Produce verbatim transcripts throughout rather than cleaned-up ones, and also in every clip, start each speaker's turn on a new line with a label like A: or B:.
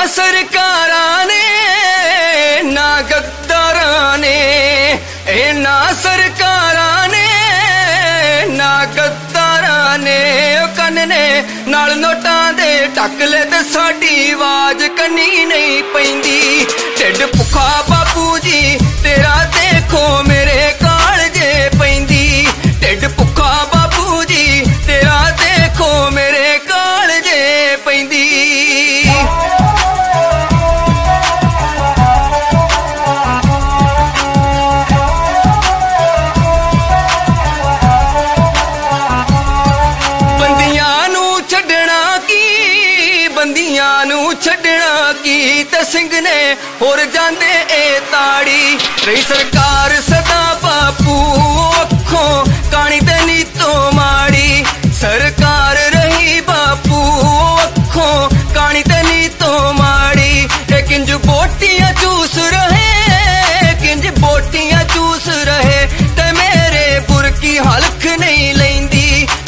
A: सरकारां ने ना गद्दारां ने, ए ना सरकारां ने ना गद्दारां ने। कन्न ने नाल नोटां दे ढक ले ते साडी आवाज कन्नी नहीं पैंदी। ढिड भुखा बापू जी तेरा देखो मेरे कालजे पैंदी। ढिड भुखा बापू जी तेरा देखो मेरे कालजे पैंदी। बंदियां नू छड्डना की ते सिंह ने होर जांदे ए ताड़ी। रही सरकार सदा बापू अखों कानी ते नीतो माड़ी। सरकार रही बापू अखों कानी ते नीतो माड़ी। ए किंज बोटियां चूस रहे किंज बोटियां चूस रहे ते मेरे बुरकी हलक नहीं लैंदी।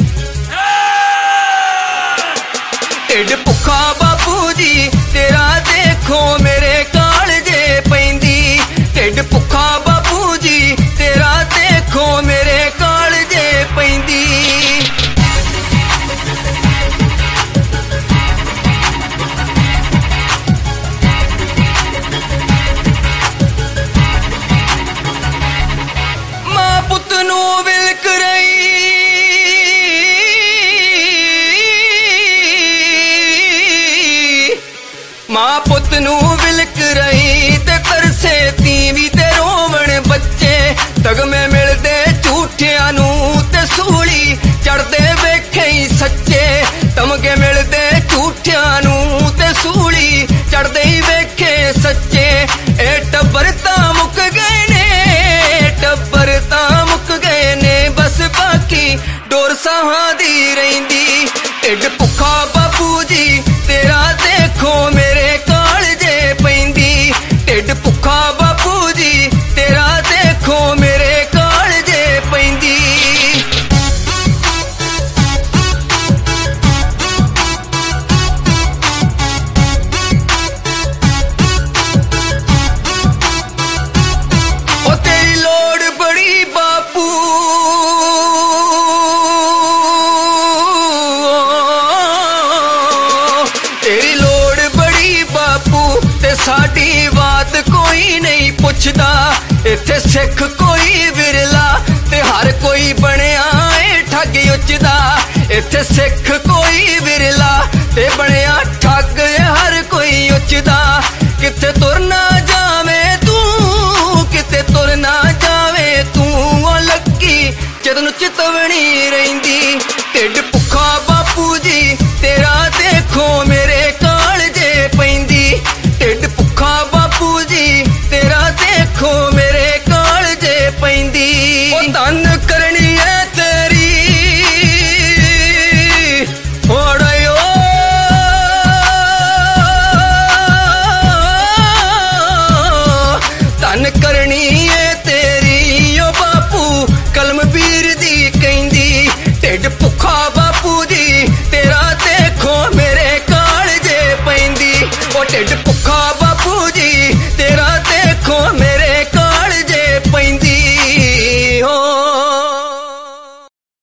A: ढिड भुखा बापू जी तेरा देखो मेरे कालजे पैंदी। ढिड भुखा बापू जी तेरा देखो मेरे कालजे पैंदी। मां पुत नू विलक रही मां पुत नू विलक रही ते तरसे तीवी ते रोवण बच्चे। तगमे मिलदे झूठियां नू ते सूली चढ़दे वेखे ही सच्चे। तमगे मिलदे झूठियां नू ते सूली चढ़दे ही वेखे सच्चे। ए टब्बर तां मुक गए ने टब्बर तां मुक गए ने बस बाकी डोर साहां दी रहिंदी। ढिड भुखा बापू जी तेरा देखो मेरे कालजे पैंदी। ढिड भुखा बापू जी तेरा देखो मेरे कालजे पैंदी। ओ तेरी लोड़ बड़ी बापू तेरी लोड़ बड़ी बापू ते साडी बात कोई नहीं पुछदा। इत्थे सिख कोई विरला ते हर कोई बनिया ए ठग उचदा। इत्थे सिख कोई विरला ते बनिया ठग हर कोई उचदा। किथे